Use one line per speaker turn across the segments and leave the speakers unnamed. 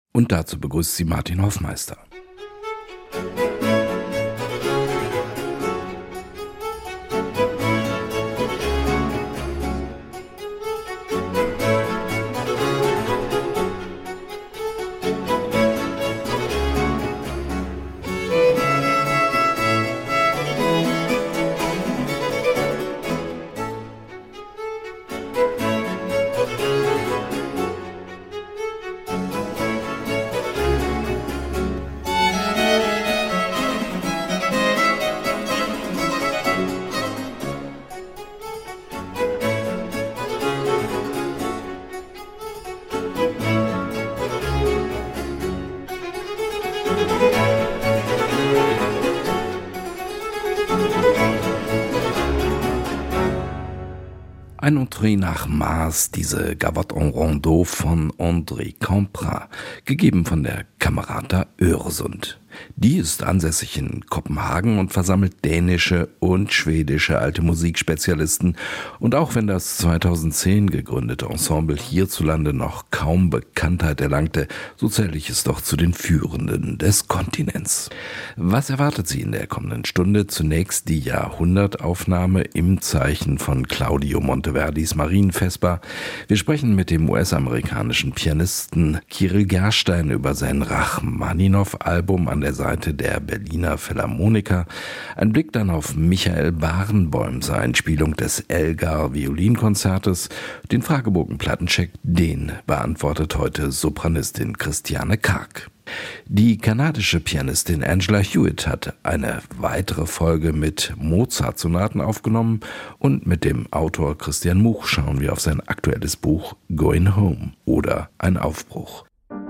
Und dazu begrüßt sie Martin Hoffmeister. Ein Entree nach Mars, diese Gavotte en Rondeau von André Campra, gegeben von der Camerata Öresund. Die ist ansässig in Kopenhagen und versammelt dänische und schwedische alte Musikspezialisten. Und auch wenn das 2010 gegründete Ensemble hierzulande noch kaum Bekanntheit erlangte, so zähle ich es doch zu den Führenden des Kontinents. Was erwartet Sie in der kommenden Stunde? Zunächst die Jahrhundertaufnahme im Zeichen von Claudio Monteverdis Marienvesper. Wir sprechen mit dem US-amerikanischen Pianisten Kirill Gerstein über sein Rachmaninow-Album an der Seite der Berliner Philharmoniker. Ein Blick dann auf Michael Barenboims Einspielung des Elgar-Violinkonzertes. Den Fragebogen-Plattencheck, den beantwortet heute Sopranistin Christiane Karg. Die kanadische Pianistin Angela Hewitt hat eine weitere Folge mit Mozart-Sonaten aufgenommen und mit dem Autor Christian Much schauen wir auf sein aktuelles Buch Going Home oder Ein Aufbruch.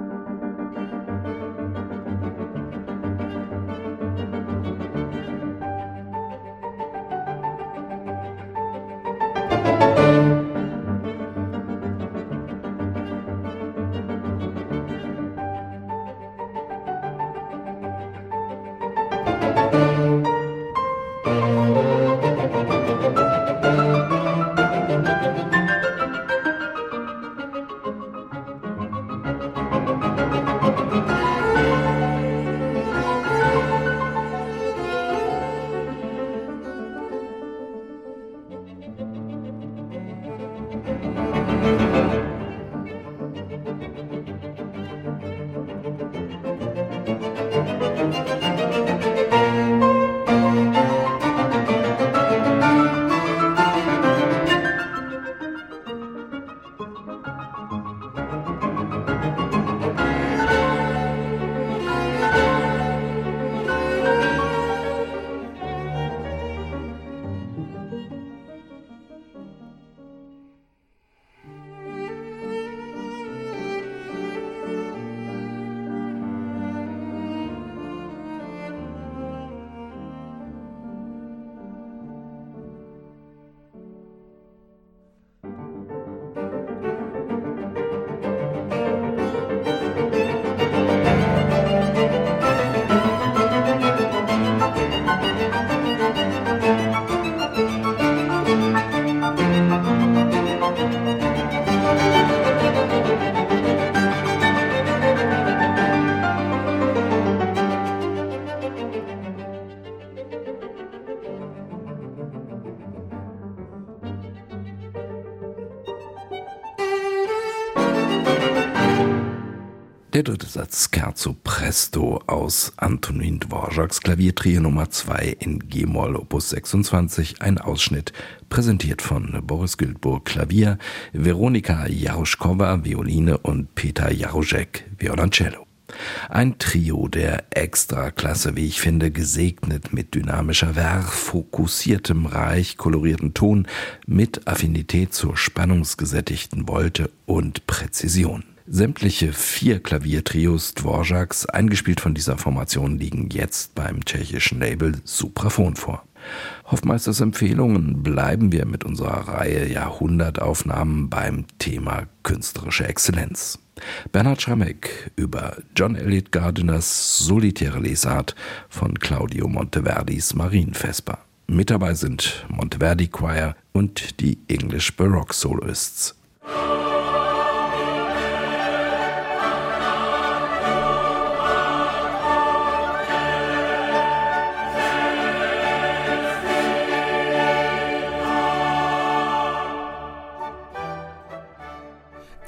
Der dritte Satz Scherzo Presto aus Antonin Dvořáks Klaviertrio Nummer 2 in G-Moll Opus 26, ein Ausschnitt, präsentiert von Boris Gültburg Klavier, Veronika Jaruschkova Violine und Peter Jaruschek Violoncello. Ein Trio der Extraklasse, wie ich finde, gesegnet mit dynamischer Verve, fokussiertem, reich kolorierten Ton, mit Affinität zur spannungsgesättigten Volte und Präzision. Sämtliche 4 Klaviertrios Dvořáks, eingespielt von dieser Formation, liegen jetzt beim tschechischen Label Supraphon vor. Hoffmeisters Empfehlungen bleiben wir mit unserer Reihe Jahrhundertaufnahmen beim Thema künstlerische Exzellenz. Bernhard Schrammeck über John Eliot Gardiners solitäre Lesart von Claudio Monteverdis Marienvesper. Mit dabei sind Monteverdi Choir und die English Baroque Soloists.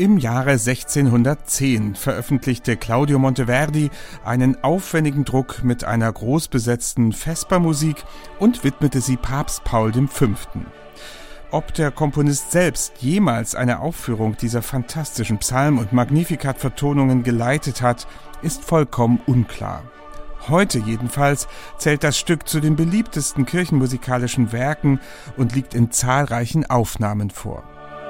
Im Jahre 1610 veröffentlichte Claudio Monteverdi einen aufwendigen Druck mit einer großbesetzten Vespermusik und widmete sie Papst Paul V. Ob der Komponist selbst jemals eine Aufführung dieser fantastischen Psalm- und Magnificat-Vertonungen geleitet hat, ist vollkommen unklar. Heute jedenfalls zählt das Stück zu den beliebtesten kirchenmusikalischen Werken und liegt in zahlreichen Aufnahmen vor.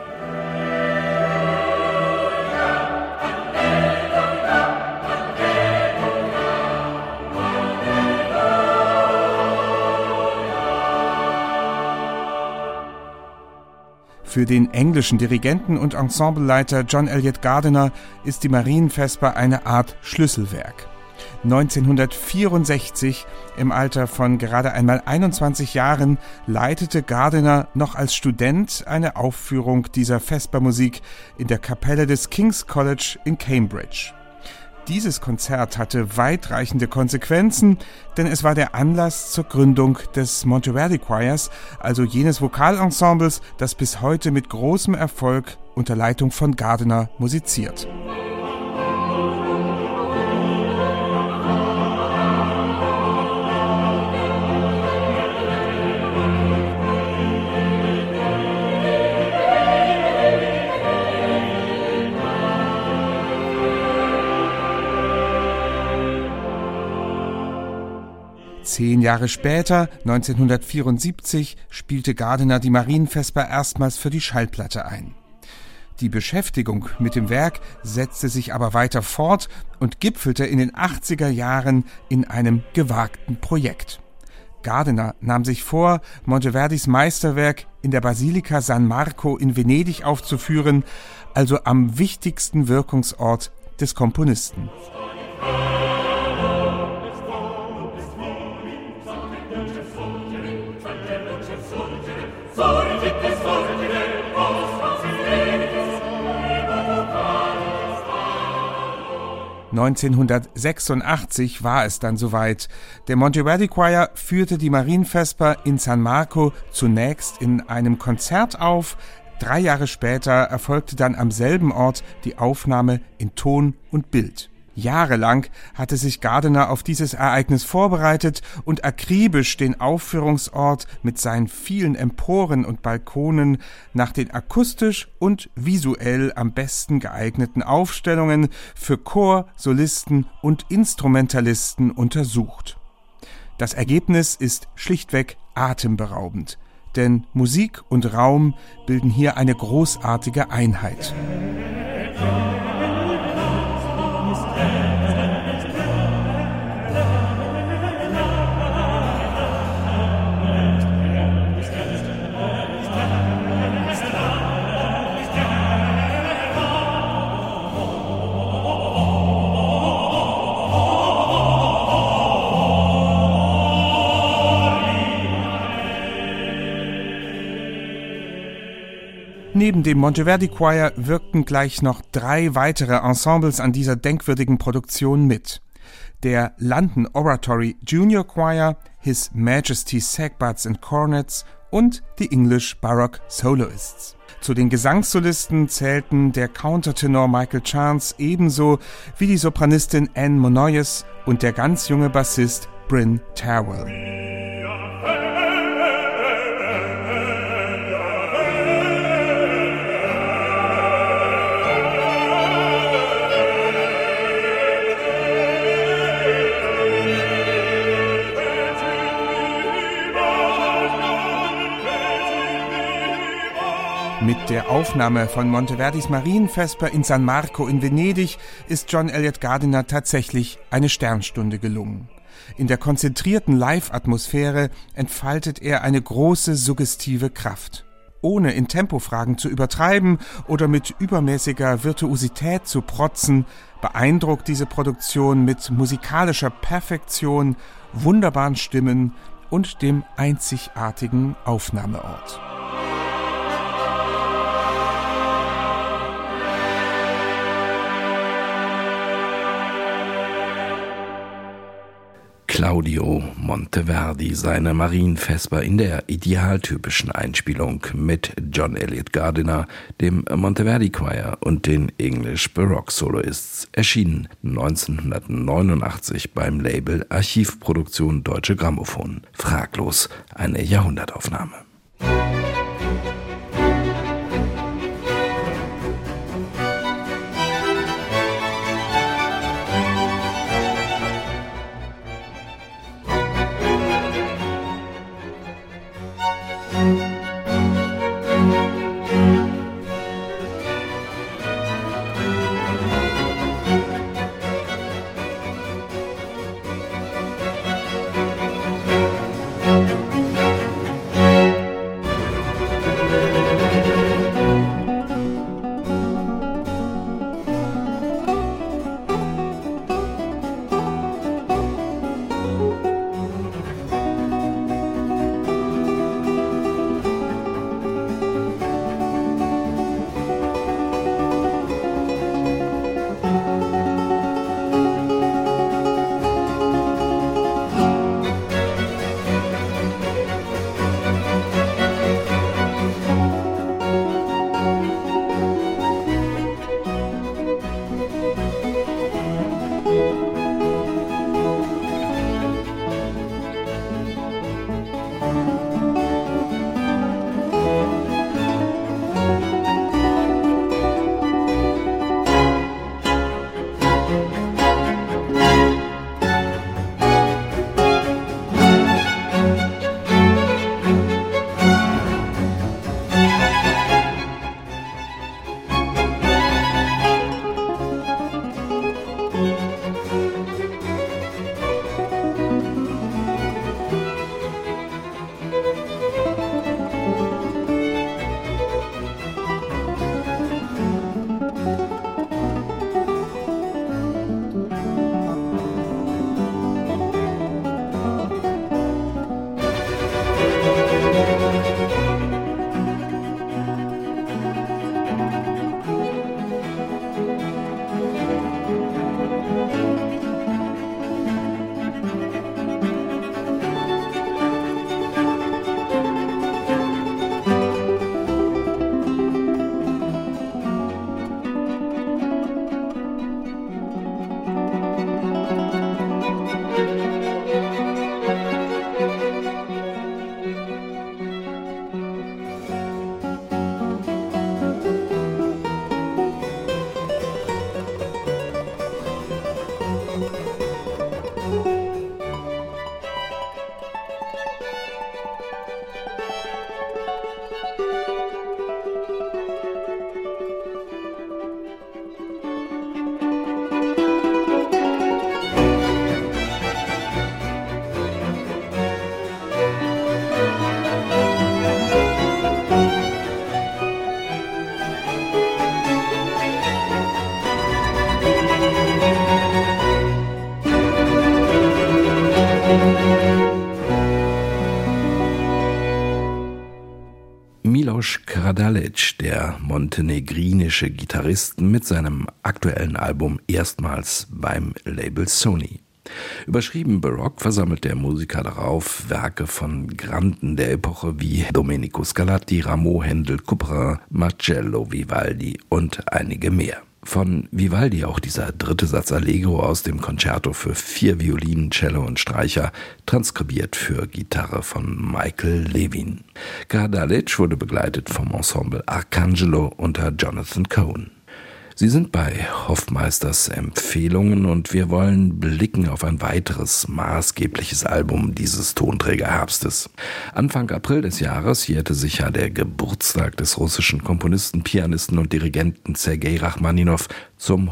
Für den englischen Dirigenten und Ensembleleiter John Eliot Gardiner ist die Marienvesper eine Art Schlüsselwerk. 1964, im Alter von gerade einmal 21 Jahren, leitete Gardiner noch als Student eine Aufführung dieser Vespermusik in der Kapelle des King's College in Cambridge. Dieses Konzert hatte weitreichende Konsequenzen, denn es war der Anlass zur Gründung des Monteverdi Choirs, also jenes Vokalensembles, das bis heute mit großem Erfolg unter Leitung von Gardiner musiziert. Zehn Jahre später, 1974, spielte Gardiner die Marienvesper erstmals für die Schallplatte ein. Die Beschäftigung mit dem Werk setzte sich aber weiter fort und gipfelte in den 80er Jahren in einem gewagten Projekt. Gardiner nahm sich vor, Monteverdis Meisterwerk in der Basilika San Marco in Venedig aufzuführen, also am wichtigsten Wirkungsort des Komponisten. 1986 war es dann soweit. Der Monteverdi Choir führte die Marienvesper in San Marco zunächst in einem Konzert auf. 3 Jahre später erfolgte dann am selben Ort die Aufnahme in Ton und Bild. Jahrelang hatte sich Gardiner auf dieses Ereignis vorbereitet und akribisch den Aufführungsort mit seinen vielen Emporen und Balkonen nach den akustisch und visuell am besten geeigneten Aufstellungen für Chor, Solisten und Instrumentalisten untersucht. Das Ergebnis ist schlichtweg atemberaubend, denn Musik und Raum bilden hier eine großartige Einheit. Neben dem Monteverdi Choir wirkten gleich noch 3 weitere Ensembles an dieser denkwürdigen Produktion mit. Der London Oratory Junior Choir, His Majesty's Sagbutts and Cornets und die English Baroque Soloists. Zu den Gesangssolisten zählten der Countertenor Michael Chance ebenso wie die Sopranistin Anne Monoyes und der ganz junge Bassist Bryn Terwell. Mit der Aufnahme von Monteverdis Marienvesper in San Marco in Venedig ist John Eliot Gardiner tatsächlich eine Sternstunde gelungen. In der konzentrierten Live-Atmosphäre entfaltet er eine große suggestive Kraft. Ohne in Tempofragen zu übertreiben oder mit übermäßiger Virtuosität zu protzen, beeindruckt diese Produktion mit musikalischer Perfektion, wunderbaren Stimmen und dem einzigartigen Aufnahmeort.
Claudio Monteverdi seine Marienvesper in der idealtypischen Einspielung mit John Elliott Gardiner, dem Monteverdi Choir und den English Baroque Soloists, erschienen 1989 beim Label Archivproduktion Deutsche Grammophon. Fraglos eine Jahrhundertaufnahme. Miloš Kradalić, der montenegrinische Gitarrist, mit seinem aktuellen Album erstmals beim Label Sony. Überschrieben Baroque versammelt der Musiker darauf Werke von Granden der Epoche wie Domenico Scarlatti, Rameau, Händel, Couperin, Marcello, Vivaldi und einige mehr. Von Vivaldi auch dieser dritte Satz Allegro aus dem Concerto für 4 Violinen, Cello und Streicher, transkribiert für Gitarre von Michael Levin. Kradalić wurde begleitet vom Ensemble Arcangelo unter Jonathan Cohen. Sie sind bei Hoffmeisters Empfehlungen und wir wollen blicken auf ein weiteres maßgebliches Album dieses Tonträgerherbstes. Anfang April des Jahres jährte sich ja der Geburtstag des russischen Komponisten, Pianisten und Dirigenten Sergei Rachmaninow zum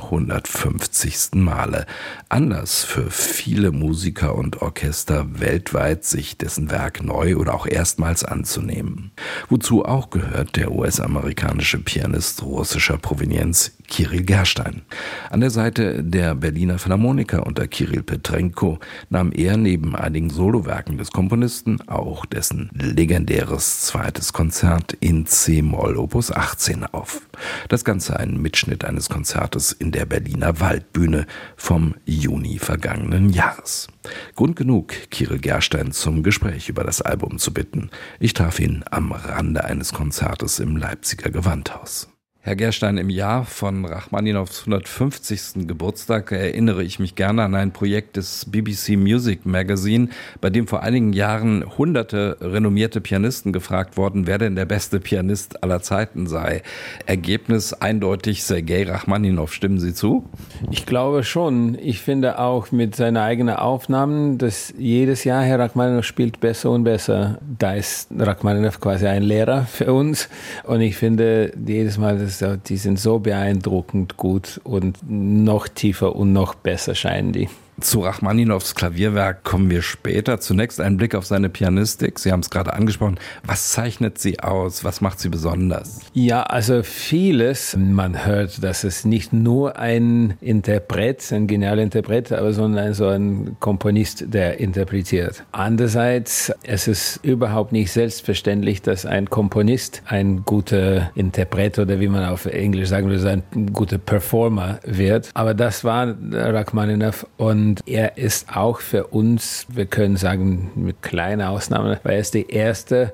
150. Male. Anlass für viele Musiker und Orchester weltweit, sich dessen Werk neu oder auch erstmals anzunehmen. Wozu auch gehört der US-amerikanische Pianist russischer Provenienz Kirill Gerstein. An der Seite der Berliner Philharmoniker unter Kirill Petrenko nahm er neben einigen Solowerken des Komponisten auch dessen legendäres zweites Konzert in C-Moll Opus 18 auf. Das Ganze ein Mitschnitt eines Konzertes Konzertes in der Berliner Waldbühne vom Juni vergangenen Jahres. Grund genug, Kyrill Gerstein zum Gespräch über das Album zu bitten. Ich traf ihn am Rande eines Konzertes im Leipziger Gewandhaus. Herr Gerstein, im Jahr von Rachmaninows 150. Geburtstag erinnere ich mich gerne an ein Projekt des BBC Music Magazine, bei dem vor einigen Jahren hunderte renommierte Pianisten gefragt wurden, wer denn der beste Pianist aller Zeiten sei. Ergebnis eindeutig Sergei Rachmaninow. Stimmen Sie zu?
Ich glaube schon. Ich finde auch mit seinen eigenen Aufnahmen, dass jedes Jahr Herr Rachmaninow spielt besser und besser. Da ist Rachmaninow quasi ein Lehrer für uns. Und ich finde jedes Mal, die sind so beeindruckend gut und noch tiefer und noch besser scheinen die.
Zu Rachmaninows Klavierwerk kommen wir später. Zunächst ein Blick auf seine Pianistik. Sie haben es gerade angesprochen. Was zeichnet sie aus? Was macht sie besonders?
Ja, also vieles. Man hört, dass es nicht nur ein Interpret, ein genialer Interpret, aber sondern so ein Komponist, der interpretiert. Andererseits, es ist überhaupt nicht selbstverständlich, dass ein Komponist ein guter Interpret oder wie man auf Englisch sagen würde, ein guter Performer wird. Aber das war Rachmaninow und er ist auch für uns, wir können sagen, mit kleiner Ausnahme, weil er ist der erste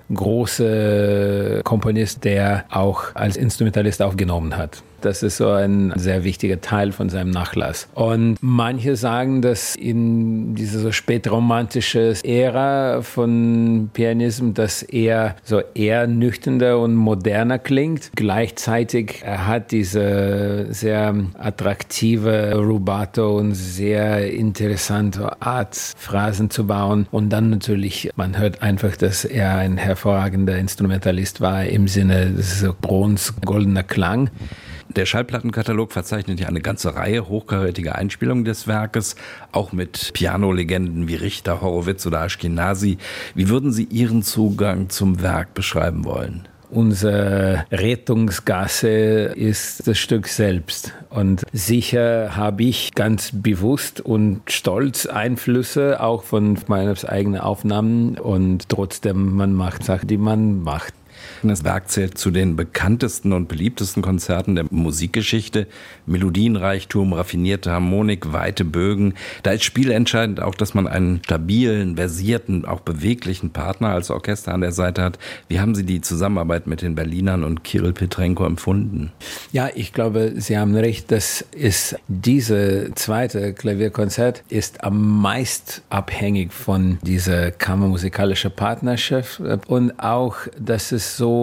große Komponist, der auch als Instrumentalist aufgenommen hat. Das ist so ein sehr wichtiger Teil von seinem Nachlass. Und manche sagen, dass in dieser so spätromantische Ära von Pianismus, dass er so eher nüchterner und moderner klingt. Gleichzeitig er hat diese sehr attraktive Rubato und sehr interessante Art, Phrasen zu bauen. Und dann natürlich, man hört einfach, dass er ein hervorragender Instrumentalist war im Sinne, das ist so bronze-goldener Klang.
Der Schallplattenkatalog verzeichnet ja eine ganze Reihe hochkarätiger Einspielungen des Werkes, auch mit Pianolegenden wie Richter, Horowitz oder Ashkenazy. Wie würden Sie Ihren Zugang zum Werk beschreiben wollen?
Unsere Rettungsgasse ist das Stück selbst. Und sicher habe ich ganz bewusst und stolz Einflüsse, auch von meinen eigenen Aufnahmen. Und trotzdem, man macht Sachen, die man macht.
Das Werk zählt zu den bekanntesten und beliebtesten Konzerten der Musikgeschichte. Melodienreichtum, raffinierte Harmonik, weite Bögen. Da ist spielentscheidend auch, dass man einen stabilen, versierten, auch beweglichen Partner als Orchester an der Seite hat. Wie haben Sie die Zusammenarbeit mit den Berlinern und Kyrill Petrenko empfunden?
Ja, ich glaube, Sie haben recht, dass diese zweite Klavierkonzert ist am meisten abhängig von dieser kammermusikalischen Partnerschaft und auch, dass es so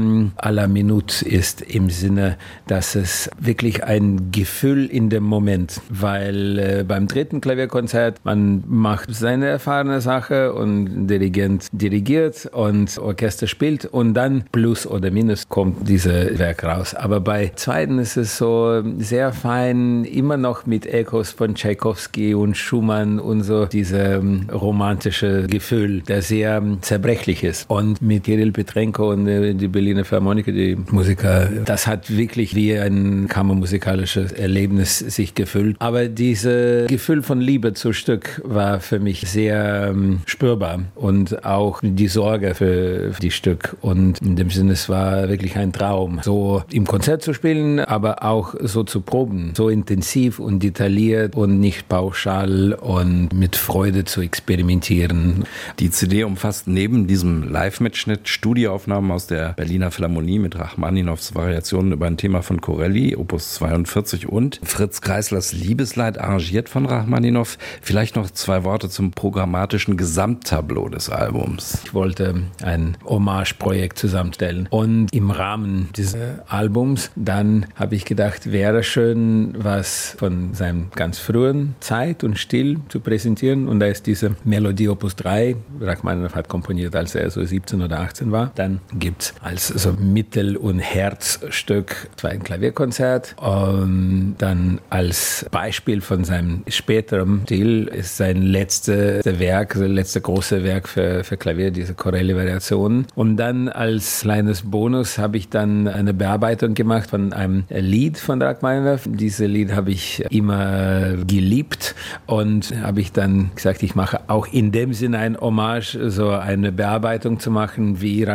à la minute ist im Sinne, dass es wirklich ein Gefühl in dem Moment, weil beim dritten Klavierkonzert, man macht seine erfahrene Sache und Dirigent dirigiert und Orchester spielt und dann plus oder minus kommt dieses Werk raus. Aber bei zweiten ist es so sehr fein, immer noch mit Echos von Tschaikowski und Schumann und so diese romantische Gefühl, der sehr zerbrechlich ist. Und mit Kyrill Petrenko und die Berliner Philharmoniker, die Musiker, das hat wirklich wie ein kammermusikalisches Erlebnis sich gefühlt. Aber dieses Gefühl von Liebe zu Stück war für mich sehr spürbar und auch die Sorge für die Stück. Und in dem Sinne, es war wirklich ein Traum, so im Konzert zu spielen, aber auch so zu proben, so intensiv und detailliert und nicht pauschal und mit Freude zu experimentieren.
Die CD umfasst neben diesem Live-Mitschnitt Studioaufnahmen aus der Berliner Philharmonie mit Rachmaninows Variationen über ein Thema von Corelli, Opus 42 und Fritz Kreislers Liebesleid, arrangiert von Rachmaninow. Vielleicht noch 2 Worte zum programmatischen Gesamttableau des Albums.
Ich wollte ein Hommage-Projekt zusammenstellen und im Rahmen dieses Albums, dann habe ich gedacht, wäre schön, was von seinem ganz frühen Zeit und Stil zu präsentieren und da ist diese Melodie Opus 3, Rachmaninow hat komponiert, als er so 17 oder 18 war. Dann gibt es als so Mittel- und Herzstück ein Klavierkonzert und dann als Beispiel von seinem späteren Stil ist sein letztes Werk, sein letztes große Werk für Klavier, diese Corelli-Variationen. Und dann als kleines Bonus habe ich dann eine Bearbeitung gemacht von einem Lied von Rachmaninow. Dieses Lied habe ich immer geliebt und habe ich dann gesagt, ich mache auch in dem Sinne ein Hommage, so eine Bearbeitung zu machen, wie Rachmaninow selbst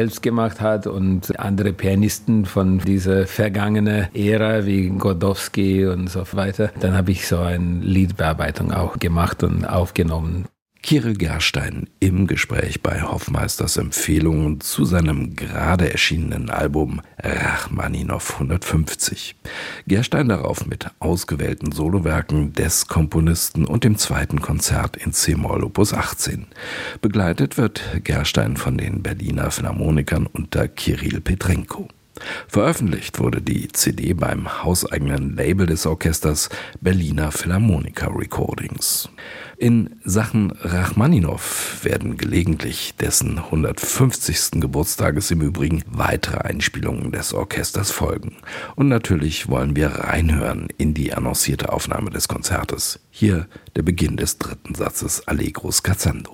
selbst gemacht hat und andere Pianisten von dieser vergangenen Ära wie Godowsky und so weiter. Dann habe ich so eine Liedbearbeitung auch gemacht und aufgenommen.
Kyrill Gerstein im Gespräch bei Hoffmeisters Empfehlungen zu seinem gerade erschienenen Album Rachmaninow 150. Gerstein darauf mit ausgewählten Solowerken des Komponisten und dem zweiten Konzert in C-Moll Opus 18. Begleitet wird Gerstein von den Berliner Philharmonikern unter Kyrill Petrenko. Veröffentlicht wurde die CD beim hauseigenen Label des Orchesters Berliner Philharmoniker Recordings. In Sachen Rachmaninow werden gelegentlich dessen 150. Geburtstages im Übrigen weitere Einspielungen des Orchesters folgen. Und natürlich wollen wir reinhören in die annoncierte Aufnahme des Konzertes. Hier der Beginn des dritten Satzes Allegro Scherzando.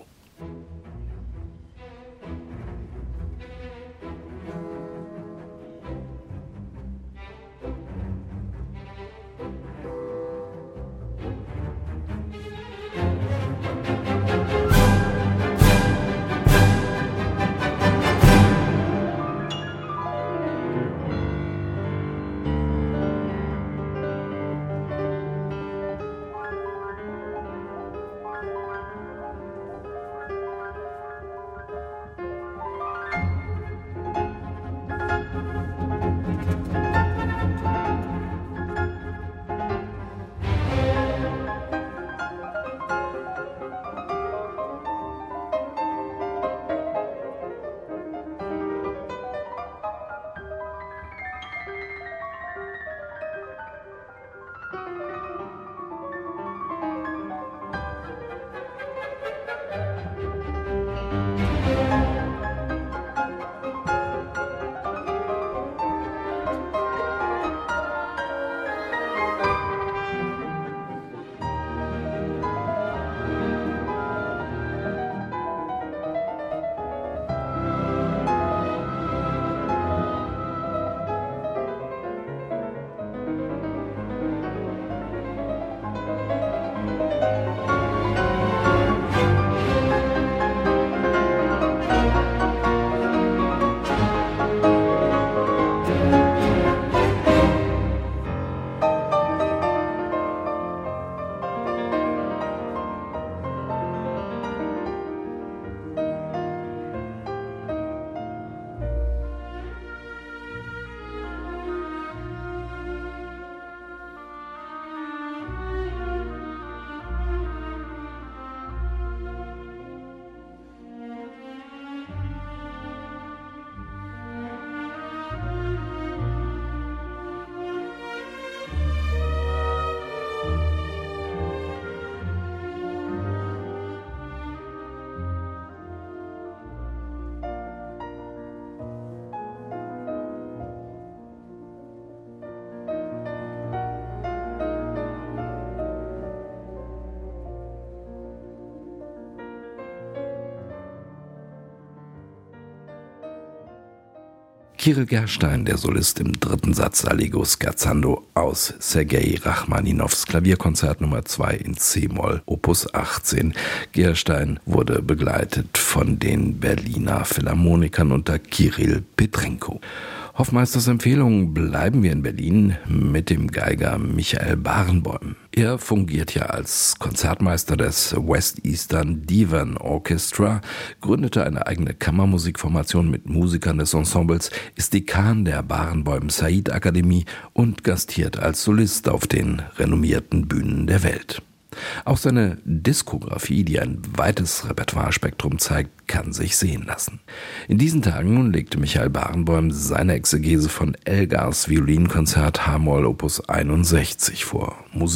Kyrill Gerstein, der Solist im dritten Satz Allegro Scherzando aus Sergei Rachmaninows Klavierkonzert Nummer 2 in C-Moll, Opus 18. Gerstein wurde begleitet von den Berliner Philharmonikern unter Kyrill Petrenko. Hoffmeisters Empfehlung bleiben wir in Berlin mit dem Geiger Michael Barenboim. Er fungiert ja als Konzertmeister des West Eastern Divan Orchestra, gründete eine eigene Kammermusikformation mit Musikern des Ensembles, ist Dekan der Barenboim Said Akademie und gastiert als Solist auf den renommierten Bühnen der Welt. Auch seine Diskografie, die ein weites Repertoirespektrum zeigt, kann sich sehen lassen. In diesen Tagen nun legte Michael Barenboim seine Exegese von Elgars Violinkonzert H-Moll Opus 61 vor.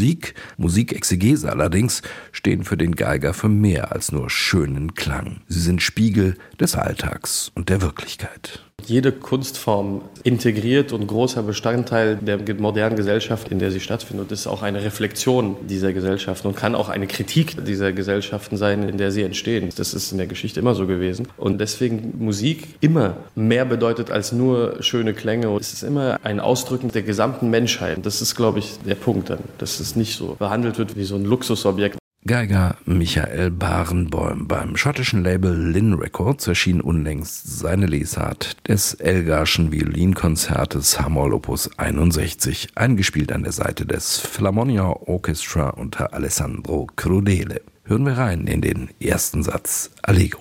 Musikexegese allerdings stehen für den Geiger für mehr als nur schönen Klang. Sie sind Spiegel des Alltags und der Wirklichkeit.
Jede Kunstform integriert und großer Bestandteil der modernen Gesellschaft, in der sie stattfindet, und ist auch eine Reflexion dieser Gesellschaften und kann auch eine Kritik dieser Gesellschaften sein, in der sie entstehen. Das ist in der Geschichte immer so gewesen. Und deswegen Musik immer mehr bedeutet als nur schöne Klänge. Es ist immer ein Ausdrücken der gesamten Menschheit. Das ist, glaube ich, der Punkt dann, dass es nicht so behandelt wird wie so ein Luxusobjekt.
Geiger Michael Barenboim. Beim schottischen Label Linn Records erschien unlängst seine Lesart des Elgarschen Violinkonzertes H-Moll Opus 61, eingespielt an der Seite des Philharmonia Orchestra unter Alessandro Crudele. Hören wir rein in den ersten Satz Allegro.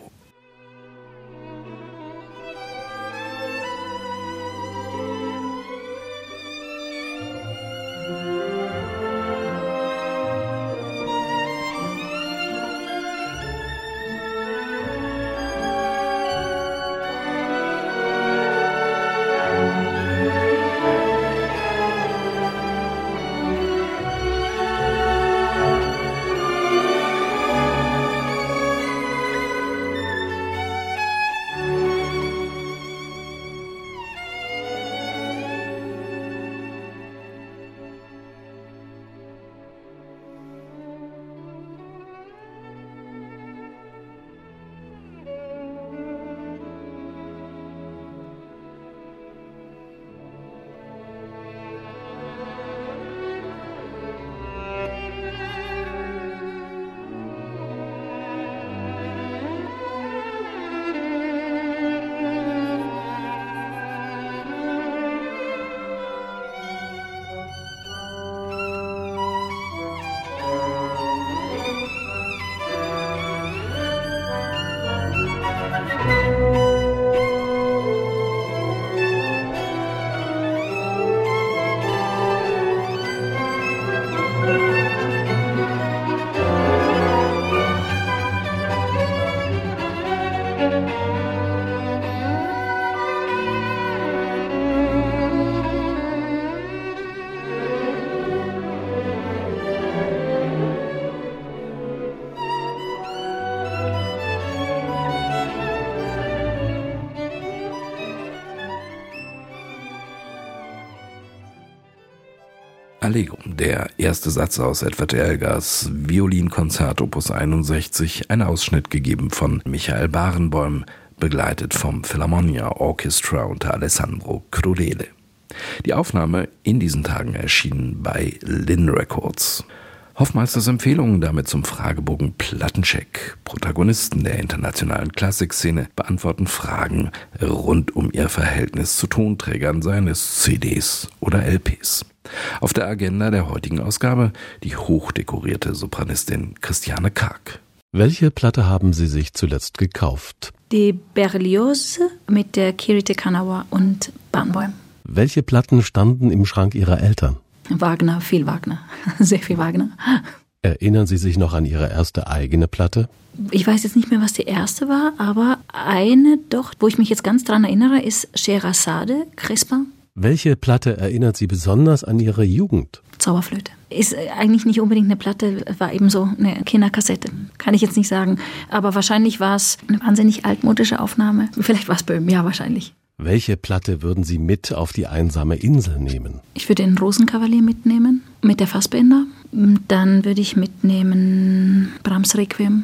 Allegro, der erste Satz aus Edward Elgars Violinkonzert Opus 61, ein Ausschnitt gegeben von Michael Barenboim, begleitet vom Philharmonia Orchestra unter Alessandro Crudele. Die Aufnahme in diesen Tagen erschien bei Linn Records. Hoffmeisters Empfehlungen damit zum Fragebogen Plattencheck. Protagonisten der internationalen Klassikszene beantworten Fragen rund um ihr Verhältnis zu Tonträgern, seien es CDs oder LPs. Auf der Agenda der heutigen Ausgabe die hochdekorierte Sopranistin Christiane Karg.
Welche Platte haben Sie sich zuletzt gekauft?
Die Berlioz mit der Kirite Kanawa und Barenboim.
Welche Platten standen im Schrank Ihrer Eltern?
Wagner, viel Wagner, sehr viel Wagner.
Erinnern Sie sich noch an Ihre erste eigene Platte?
Ich weiß jetzt nicht mehr, was die erste war, aber eine doch, wo ich mich jetzt ganz dran erinnere, ist Scheherazade, Crispin.
Welche Platte erinnert Sie besonders an Ihre Jugend?
Zauberflöte. Ist eigentlich nicht unbedingt eine Platte, war eben so eine Kinderkassette. Kann ich jetzt nicht sagen. Aber wahrscheinlich war es eine wahnsinnig altmodische Aufnahme. Vielleicht war es Böhm, ja wahrscheinlich.
Welche Platte würden Sie mit auf die einsame Insel nehmen?
Ich würde den Rosenkavalier mitnehmen, mit der Fassbinder. Dann würde ich mitnehmen Brahms Requiem,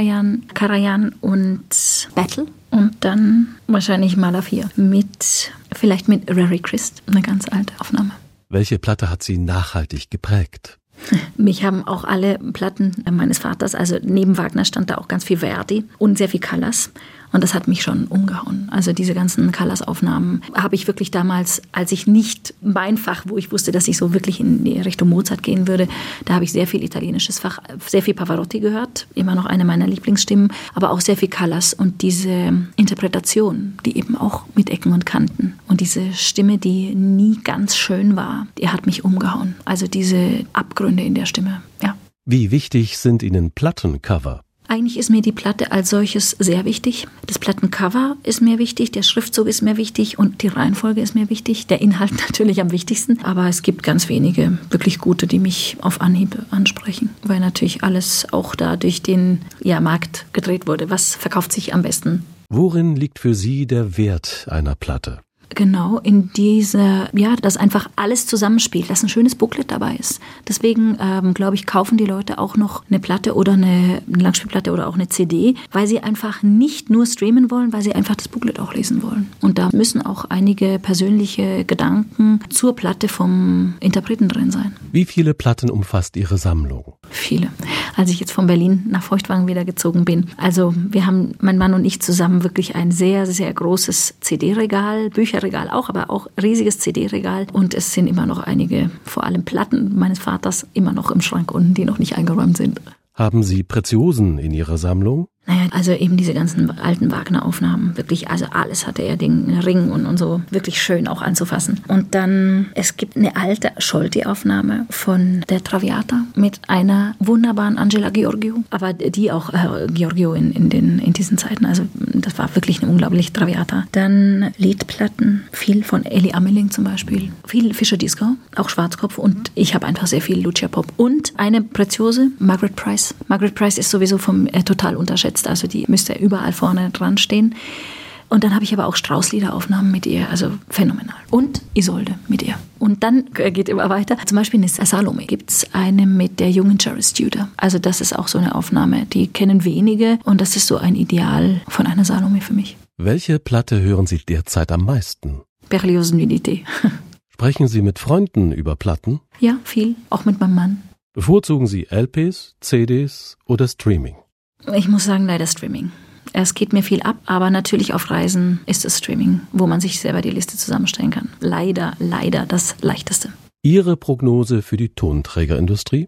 Karajan und Battle. Und dann wahrscheinlich Mahler 4. Vielleicht mit Rary Christ, eine ganz alte Aufnahme.
Welche Platte hat Sie nachhaltig geprägt?
Mich haben auch alle Platten meines Vaters, also neben Wagner stand da auch ganz viel Verdi und sehr viel Callas. Und das hat mich schon umgehauen. Also diese ganzen Callas-Aufnahmen habe ich wirklich damals, als ich nicht mein Fach, wo ich wusste, dass ich so wirklich in die Richtung Mozart gehen würde, da habe ich sehr viel italienisches Fach, sehr viel Pavarotti gehört, immer noch eine meiner Lieblingsstimmen, aber auch sehr viel Callas und diese Interpretation, die eben auch mit Ecken und Kanten und diese Stimme, die nie ganz schön war, die hat mich umgehauen. Also diese Abgründe in der Stimme, ja.
Wie wichtig sind Ihnen Plattencover?
Eigentlich ist mir die Platte als solches sehr wichtig. Das Plattencover ist mir wichtig, der Schriftzug ist mir wichtig und die Reihenfolge ist mir wichtig. Der Inhalt natürlich am wichtigsten, aber es gibt ganz wenige wirklich gute, die mich auf Anhieb ansprechen, weil natürlich alles auch da durch den Markt gedreht wurde. Was verkauft sich am besten?
Worin liegt für Sie der Wert einer Platte?
genau in dass einfach alles zusammenspielt, dass ein schönes Booklet dabei ist. Deswegen, glaube ich, kaufen die Leute auch noch eine Platte oder eine Langspielplatte oder auch eine CD, weil sie einfach nicht nur streamen wollen, weil sie einfach das Booklet auch lesen wollen. Und da müssen auch einige persönliche Gedanken zur Platte vom Interpreten drin sein.
Wie viele Platten umfasst Ihre Sammlung?
Viele. Als ich jetzt von Berlin nach Feuchtwagen wieder gezogen bin. Also wir haben, mein Mann und ich zusammen, wirklich ein sehr, sehr großes CD-Regal, Bücherregal auch, aber auch riesiges CD-Regal. Und es sind immer noch einige, vor allem Platten meines Vaters, immer noch im Schrank unten, die noch nicht eingeräumt sind.
Haben Sie Preziosen in Ihrer Sammlung?
Naja, also eben diese ganzen alten Wagner-Aufnahmen, wirklich, also alles hatte er, den Ring und so, wirklich schön auch anzufassen. Und dann, es gibt eine alte Scholti-Aufnahme von der Traviata mit einer wunderbaren Angela Gheorghiu, aber die auch Gheorghiu in diesen Zeiten, also das war wirklich eine unglaubliche Traviata. Dann Liedplatten, viel von Elli Ameling zum Beispiel, viel Fischer-Dieskau, auch Schwarzkopf, und ich habe einfach sehr viel Lucia Pop. Und eine Preziose, Margaret Price. Margaret Price ist sowieso total unterschätzt. Also die müsste überall vorne dran stehen. Und dann habe ich aber auch Strauß-Liederaufnahmen mit ihr, also phänomenal. Und Isolde mit ihr. Und dann geht immer weiter. Zum Beispiel eine Salome gibt es eine mit der jungen Charis Tudor. Also das ist auch so eine Aufnahme, die kennen wenige. Und das ist so ein Ideal von einer Salome für mich.
Welche Platte hören Sie derzeit am meisten?
Berlioz Nudité.
Sprechen Sie mit Freunden über Platten?
Ja, viel. Auch mit meinem Mann.
Bevorzugen Sie LPs, CDs oder Streaming?
Ich muss sagen, leider Streaming. Es geht mir viel ab, aber natürlich auf Reisen ist es Streaming, wo man sich selber die Liste zusammenstellen kann. Leider das Leichteste.
Ihre Prognose für die Tonträgerindustrie?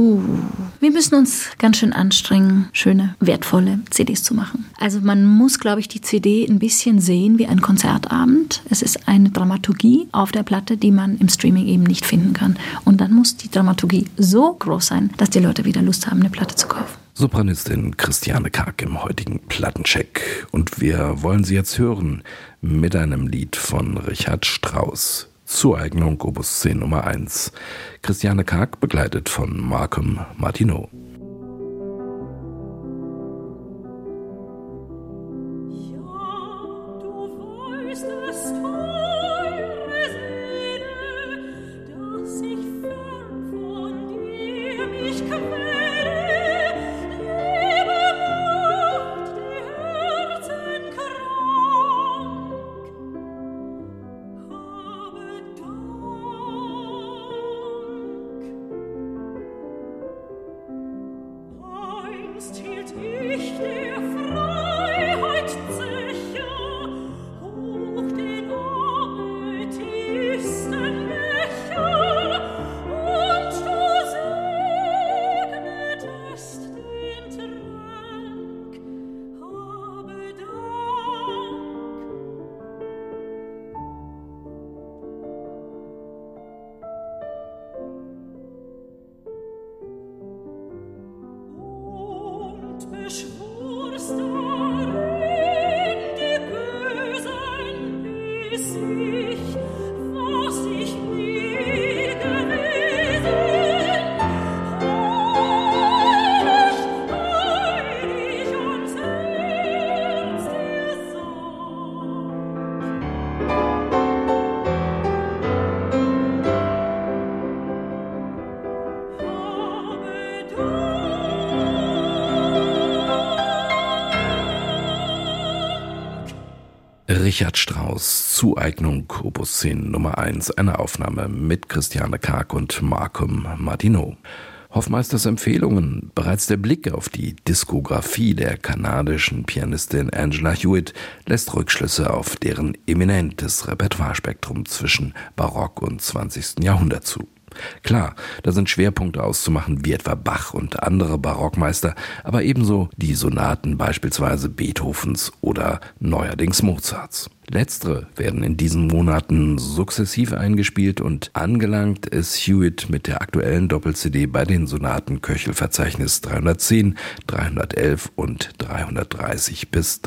Wir müssen uns ganz schön anstrengen, schöne, wertvolle CDs zu machen. Also man muss, glaube ich, die CD ein bisschen sehen wie ein Konzertabend. Es ist eine Dramaturgie auf der Platte, die man im Streaming eben nicht finden kann. Und dann muss die Dramaturgie so groß sein, dass die Leute wieder Lust haben, eine Platte zu kaufen.
Sopranistin Christiane Karg im heutigen Plattencheck. Und wir wollen sie jetzt hören mit einem Lied von Richard Strauss. Zueignung Opus 10 Nummer 1. Christiane Karg begleitet von Malcolm Martineau. Richard Strauss, Zueignung Opus 10 Nummer 1, eine Aufnahme mit Christiane Karg und Malcolm Martineau. Hoffmeisters Empfehlungen. Bereits der Blick auf die Diskografie der kanadischen Pianistin Angela Hewitt lässt Rückschlüsse auf deren eminentes Repertoirespektrum zwischen Barock und 20. Jahrhundert zu. Klar, da sind Schwerpunkte auszumachen, wie etwa Bach und andere Barockmeister, aber ebenso die Sonaten beispielsweise Beethovens oder neuerdings Mozarts. Letztere werden in diesen Monaten sukzessiv eingespielt und angelangt ist Hewitt mit der aktuellen Doppel-CD bei den Sonaten Köchel-Verzeichnis 310, 311 und 330 bis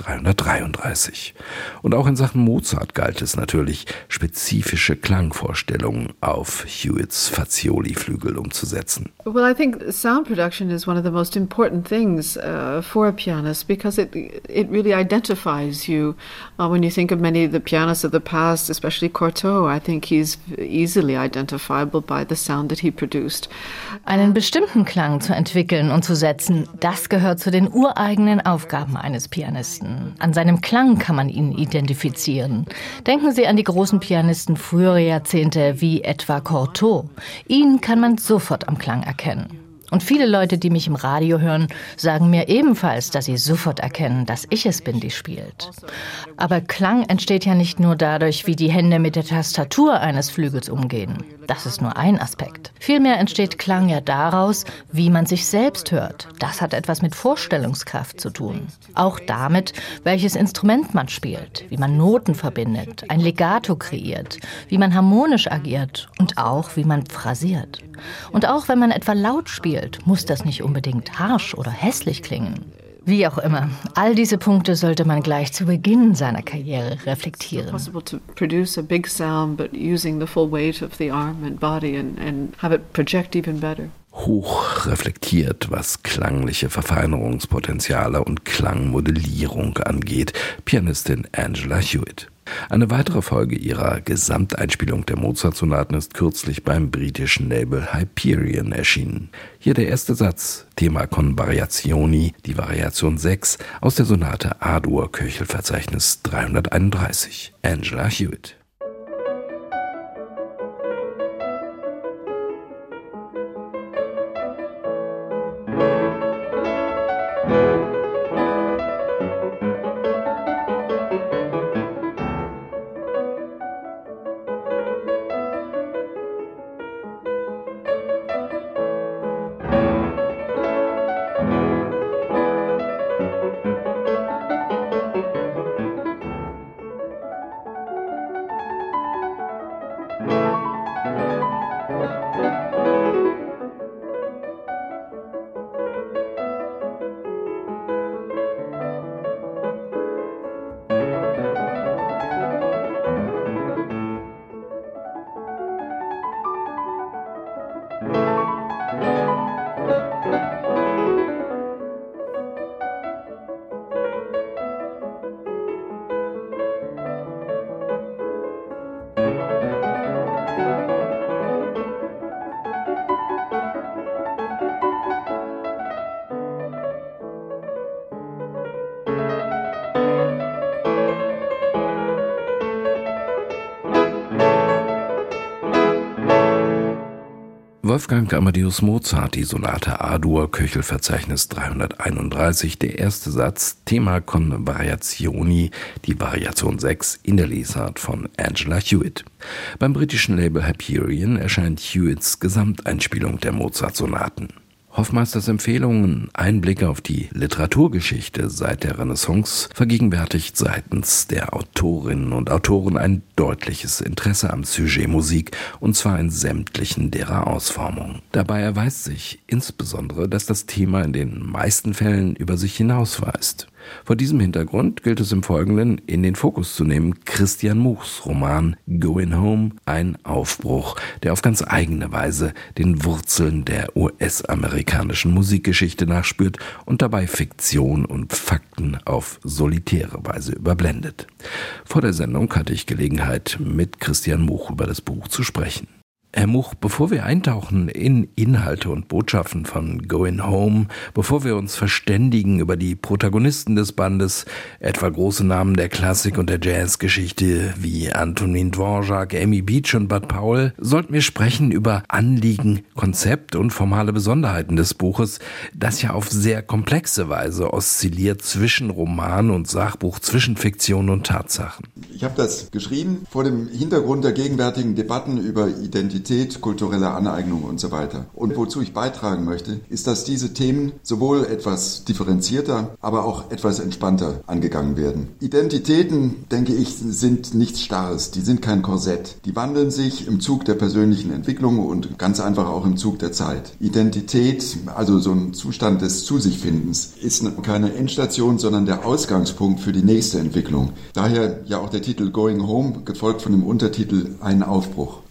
333. Und auch in Sachen Mozart galt es natürlich, spezifische Klangvorstellungen auf Hewitts Fazioli-Flügel umzusetzen.
Well, I think sound production is one of the most important things for a pianist because it really identifies you when you think of many of the pianists of the past, especially Cortot, I think he's easily identifiable by the sound that he produced.
Einen bestimmten Klang zu entwickeln und zu setzen, das gehört zu den ureigenen Aufgaben eines Pianisten. An seinem Klang kann man ihn identifizieren. Denken Sie an die großen Pianisten früherer Jahrzehnte wie etwa Cortot. Ihn kann man sofort am Klang erkennen. Und viele Leute, die mich im Radio hören, sagen mir ebenfalls, dass sie sofort erkennen, dass ich es bin, die spielt. Aber Klang entsteht ja nicht nur dadurch, wie die Hände mit der Tastatur eines Flügels umgehen. Das ist nur ein Aspekt. Vielmehr entsteht Klang ja daraus, wie man sich selbst hört. Das hat etwas mit Vorstellungskraft zu tun. Auch damit, welches Instrument man spielt, wie man Noten verbindet, ein Legato kreiert, wie man harmonisch agiert und auch, wie man phrasiert. Und auch wenn man etwa laut spielt, muss das nicht unbedingt harsch oder hässlich klingen. Wie auch immer, all diese Punkte sollte man gleich zu Beginn seiner Karriere reflektieren.
Possible to produce a big sound, but using the full weight of the arm and body and have it project even better.
Hoch reflektiert, was klangliche Verfeinerungspotenziale und Klangmodellierung angeht, Pianistin Angela Hewitt. Eine weitere Folge ihrer Gesamteinspielung der Mozart-Sonaten ist kürzlich beim britischen Label Hyperion erschienen. Hier der erste Satz, Thema con Variazioni, die Variation 6 aus der Sonate A-Dur, Köchelverzeichnis 331. Angela Hewitt. Wolfgang Amadeus Mozart, die Sonate A-Dur, Köchelverzeichnis 331, der erste Satz, Thema con Variazioni, die Variation 6 in der Lesart von Angela Hewitt. Beim britischen Label Hyperion erscheint Hewitts Gesamteinspielung der Mozart-Sonaten. Hoffmeisters Empfehlungen, Einblicke auf die Literaturgeschichte seit der Renaissance vergegenwärtigt seitens der Autorinnen und Autoren ein deutliches Interesse am Sujet Musik, und zwar in sämtlichen derer Ausformungen. Dabei erweist sich insbesondere, dass das Thema in den meisten Fällen über sich hinausweist. Vor diesem Hintergrund gilt es im Folgenden in den Fokus zu nehmen Christian Muchs Roman Going Home, ein Aufbruch, der auf ganz eigene Weise den Wurzeln der US-amerikanischen Musikgeschichte nachspürt und dabei Fiktion und Fakten auf solitäre Weise überblendet. Vor der Sendung hatte ich Gelegenheit, mit Christian Much über das Buch zu sprechen. Herr Much, bevor wir eintauchen in Inhalte und Botschaften von Going Home, bevor wir uns verständigen über die Protagonisten des Bandes, etwa große Namen der Klassik und der Jazzgeschichte wie Antonin Dvorak, Amy Beach und Bud Powell, sollten wir sprechen über Anliegen, Konzept und formale Besonderheiten des Buches, das ja auf sehr komplexe Weise oszilliert zwischen Roman und Sachbuch, zwischen Fiktion und Tatsachen.
Ich habe das geschrieben vor dem Hintergrund der gegenwärtigen Debatten über Identität, kulturelle Aneignung und so weiter. Und wozu ich beitragen möchte, ist, dass diese Themen sowohl etwas differenzierter, aber auch etwas entspannter angegangen werden. Identitäten, denke ich, sind nichts Starres, die sind kein Korsett. Die wandeln sich im Zug der persönlichen Entwicklung und ganz einfach auch im Zug der Zeit. Identität, also so ein Zustand des Zu-sich-Findens, ist keine Endstation, sondern der Ausgangspunkt für die nächste Entwicklung. Daher ja auch der Titel Going Home, gefolgt von dem Untertitel Ein Aufbruch.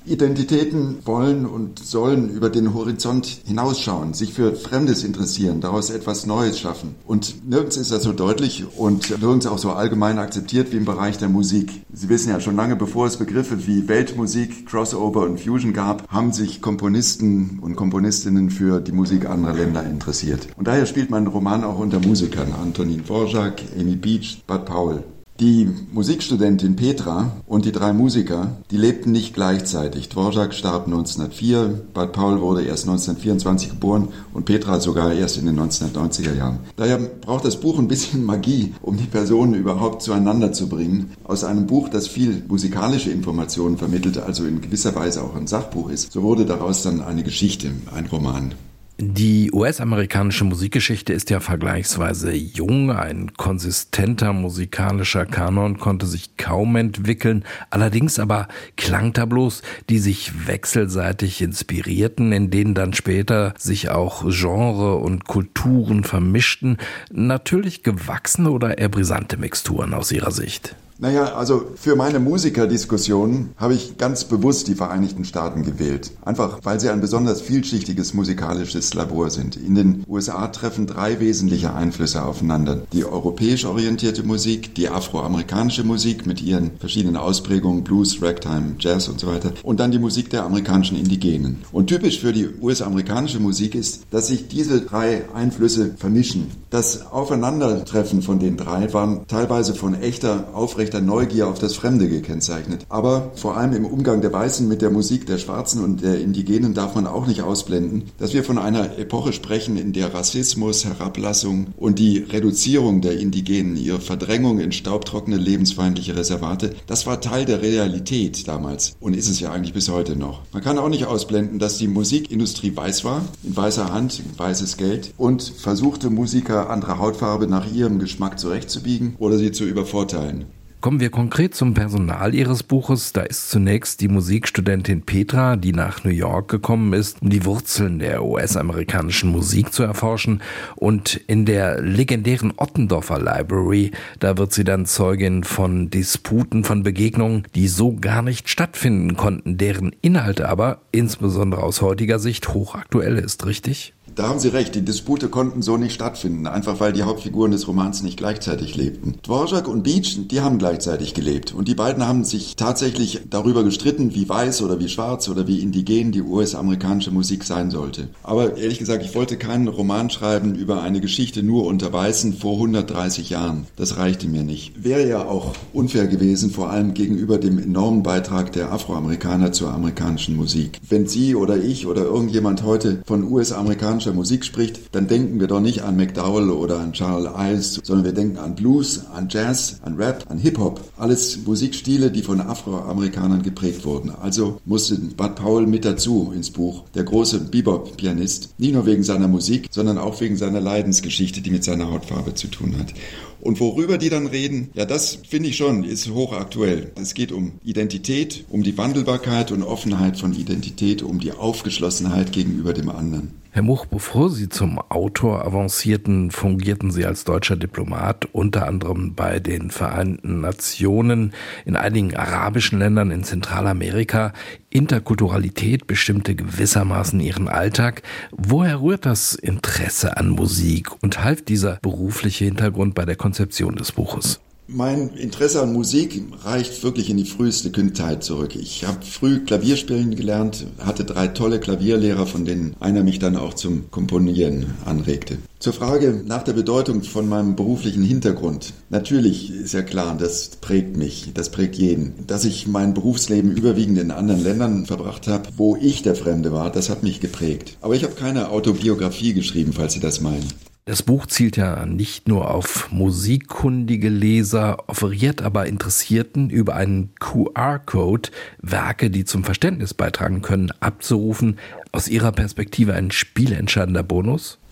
Identitäten wollen und sollen über den Horizont hinausschauen, sich für Fremdes interessieren, daraus etwas Neues schaffen. Und nirgends ist das so deutlich und nirgends auch so allgemein akzeptiert wie im Bereich der Musik. Sie wissen ja, schon lange bevor es Begriffe wie Weltmusik, Crossover und Fusion gab, haben sich Komponisten und Komponistinnen für die Musik anderer Länder interessiert. Und daher spielt mein Roman auch unter Musikern, Antonin Dvorak, Amy Beach, Bud Powell. Die Musikstudentin Petra und die 3 Musiker, die lebten nicht gleichzeitig. Dvorak starb 1904, Bud Powell wurde erst 1924 geboren und Petra sogar erst in den 1990er Jahren. Daher braucht das Buch ein bisschen Magie, um die Personen überhaupt zueinander zu bringen. Aus einem Buch, das viel musikalische Informationen vermittelt, also in gewisser Weise auch ein Sachbuch ist, so wurde daraus dann eine Geschichte, ein Roman.
Die US-amerikanische Musikgeschichte ist ja vergleichsweise jung. Ein konsistenter musikalischer Kanon konnte sich kaum entwickeln. Allerdings aber Klangtableaus, die sich wechselseitig inspirierten, in denen dann später sich auch Genre und Kulturen vermischten. Natürlich gewachsene oder eher brisante Mixturen aus Ihrer Sicht.
Naja, also für meine Musikerdiskussion habe ich ganz bewusst die Vereinigten Staaten gewählt. Einfach, weil sie ein besonders vielschichtiges musikalisches Labor sind. In den USA treffen 3 wesentliche Einflüsse aufeinander. Die europäisch orientierte Musik, die afroamerikanische Musik mit ihren verschiedenen Ausprägungen, Blues, Ragtime, Jazz und so weiter. Und dann die Musik der amerikanischen Indigenen. Und typisch für die US-amerikanische Musik ist, dass sich diese 3 Einflüsse vermischen. Das Aufeinandertreffen von den 3 waren teilweise von echter, aufrechter Neugier auf das Fremde gekennzeichnet. Aber vor allem im Umgang der Weißen mit der Musik der Schwarzen und der Indigenen darf man auch nicht ausblenden, dass wir von einer Epoche sprechen, in der Rassismus, Herablassung und die Reduzierung der Indigenen, ihre Verdrängung in staubtrockene, lebensfeindliche Reservate, das war Teil der Realität damals und ist es ja eigentlich bis heute noch. Man kann auch nicht ausblenden, dass die Musikindustrie weiß war, in weißer Hand, weißes Geld und versuchte Musiker anderer Hautfarbe nach ihrem Geschmack zurechtzubiegen oder sie zu übervorteilen.
Kommen wir konkret zum Personal Ihres Buches. Da ist zunächst die Musikstudentin Petra, die nach New York gekommen ist, um die Wurzeln der US-amerikanischen Musik zu erforschen. Und in der legendären Ottendorfer Library, da wird sie dann Zeugin von Disputen, von Begegnungen, die so gar nicht stattfinden konnten, deren Inhalt aber, insbesondere aus heutiger Sicht, hochaktuell ist, richtig?
Da haben Sie recht, die Dispute konnten so nicht stattfinden, einfach weil die Hauptfiguren des Romans nicht gleichzeitig lebten. Dvorak und Beach, die haben gleichzeitig gelebt und die beiden haben sich tatsächlich darüber gestritten, wie weiß oder wie schwarz oder wie indigen die US-amerikanische Musik sein sollte. Aber ehrlich gesagt, ich wollte keinen Roman schreiben über eine Geschichte nur unter Weißen vor 130 Jahren. Das reichte mir nicht. Wäre ja auch unfair gewesen, vor allem gegenüber dem enormen Beitrag der Afroamerikaner zur amerikanischen Musik. Wenn Sie oder ich oder irgendjemand heute von US-amerikanischer Musik spricht, dann denken wir doch nicht an McDowell oder an Charles Ives, sondern wir denken an Blues, an Jazz, an Rap, an Hip-Hop. Alles Musikstile, die von Afroamerikanern geprägt wurden. Also musste Bud Powell mit dazu ins Buch, der große Bebop-Pianist. Nicht nur wegen seiner Musik, sondern auch wegen seiner Leidensgeschichte, die mit seiner Hautfarbe zu tun hat. Und worüber die dann reden, ja, das finde ich schon, ist hochaktuell. Es geht um Identität, um die Wandelbarkeit und Offenheit von Identität, um die Aufgeschlossenheit gegenüber dem anderen.
Herr Much, bevor Sie zum Autor avancierten, fungierten Sie als deutscher Diplomat, unter anderem bei den Vereinten Nationen, in einigen arabischen Ländern in Zentralamerika. Interkulturalität bestimmte gewissermaßen Ihren Alltag. Woher rührt das Interesse an Musik und half dieser berufliche Hintergrund bei der Konzeption des Buches?
Mein Interesse an Musik reicht wirklich in die früheste Kindheit zurück. Ich habe früh Klavierspielen gelernt, hatte 3 tolle Klavierlehrer, von denen einer mich dann auch zum Komponieren anregte. Zur Frage nach der Bedeutung von meinem beruflichen Hintergrund. Natürlich ist ja klar, das prägt mich, das prägt jeden. Dass ich mein Berufsleben überwiegend in anderen Ländern verbracht habe, wo ich der Fremde war, das hat mich geprägt. Aber ich habe keine Autobiografie geschrieben, falls Sie das meinen.
Das Buch zielt ja nicht nur auf musikkundige Leser, offeriert aber Interessierten über einen QR-Code Werke, die zum Verständnis beitragen können, abzurufen. Aus Ihrer Perspektive ein spielentscheidender Bonus?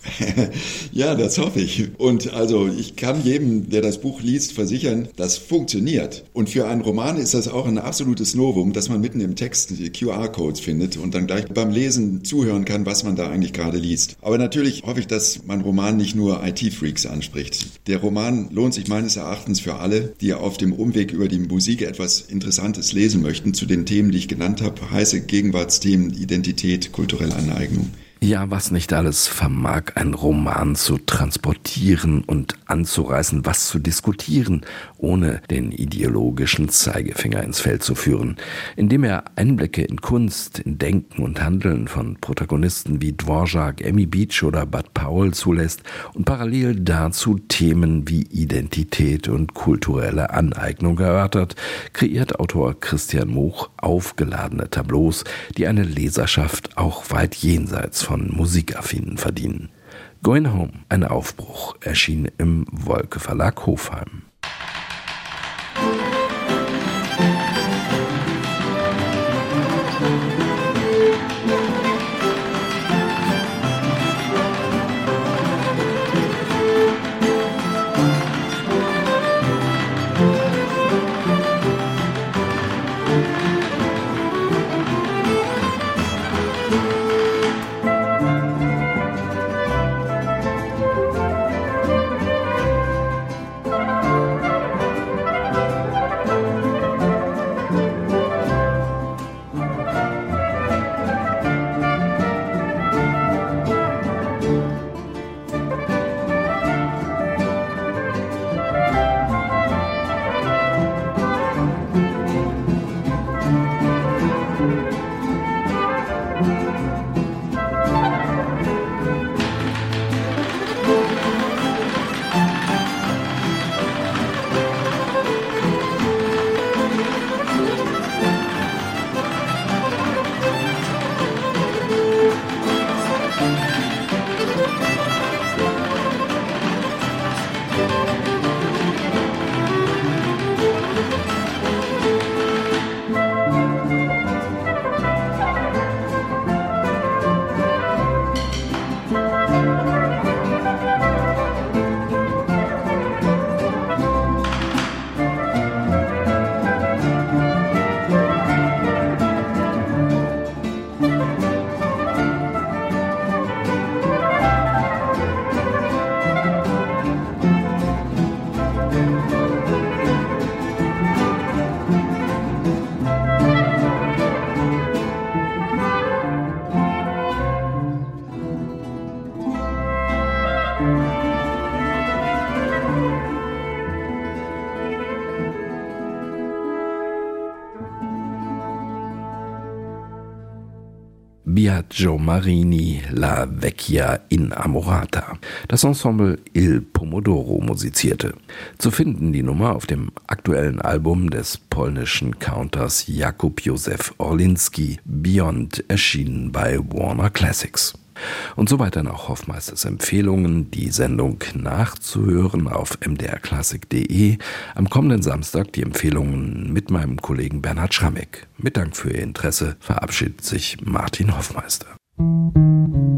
Ja, das hoffe ich. Und also ich kann jedem, der das Buch liest, versichern, das funktioniert. Und für einen Roman ist das auch ein absolutes Novum, dass man mitten im Text QR-Codes findet und dann gleich beim Lesen zuhören kann, was man da eigentlich gerade liest. Aber natürlich hoffe ich, dass mein Roman nicht nur IT-Freaks anspricht. Der Roman lohnt sich meines Erachtens für alle, die auf dem Umweg über die Musik etwas Interessantes lesen möchten zu den Themen, die ich genannt habe, heiße Gegenwartsthemen, Identität, kulturelle Aneignung.
Ja, was nicht alles vermag ein Roman zu transportieren und anzureißen, was zu diskutieren, ohne den ideologischen Zeigefinger ins Feld zu führen, indem er Einblicke in Kunst, in Denken und Handeln von Protagonisten wie Dvorak, Amy Beach oder Bud Powell zulässt und parallel dazu Themen wie Identität und kulturelle Aneignung erörtert, kreiert Autor Christian Moch aufgeladene Tableaus, die eine Leserschaft auch weit jenseits von Musikaffinen verdienen. Going Home, ein Aufbruch, erschien im Wolke Verlag Hofheim. Biagio Marini, La Vecchia Innamorata. Das Ensemble Il Pomodoro musizierte. Zu finden die Nummer auf dem aktuellen Album des polnischen Counters Jakub Józef Orlinski, Beyond, erschienen bei Warner Classics. Und soweit dann auch Hoffmeisters Empfehlungen, die Sendung nachzuhören auf mdrklassik.de. Am kommenden Samstag die Empfehlungen mit meinem Kollegen Bernhard Schrammeck. Mit Dank für Ihr Interesse verabschiedet sich Martin Hoffmeister.